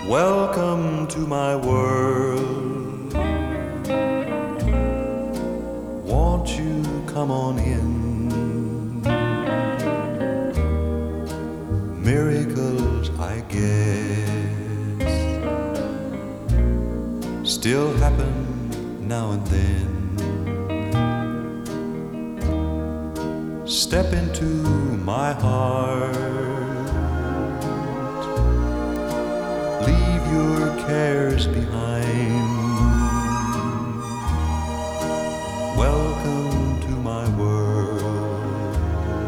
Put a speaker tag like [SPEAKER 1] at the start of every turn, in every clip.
[SPEAKER 1] Welcome to my world. Won't you come on in? Miracles, I guess, still happen now and then. Step into my heart. Leave your cares behind. Welcome to my world,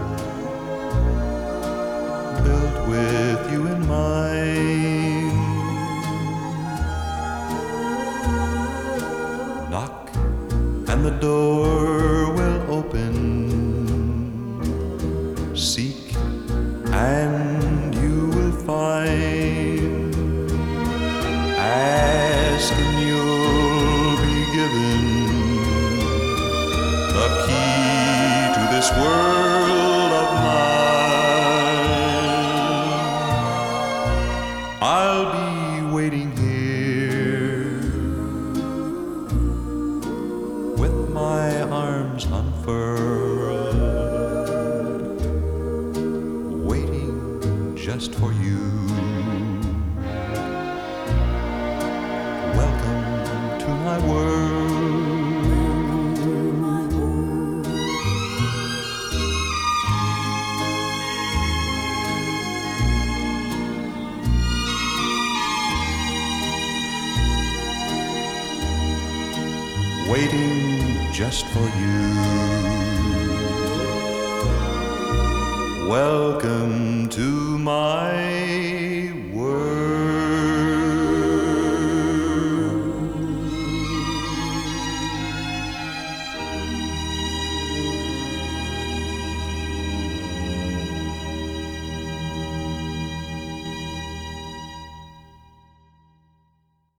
[SPEAKER 1] built with you in mind. Knock and the door will open. Seek and you will find. Ask and you'll be given the key to this world of mine. I'll be waiting here with my arms unfurled, waiting just for you. My world. Waiting just for you. Welcome to my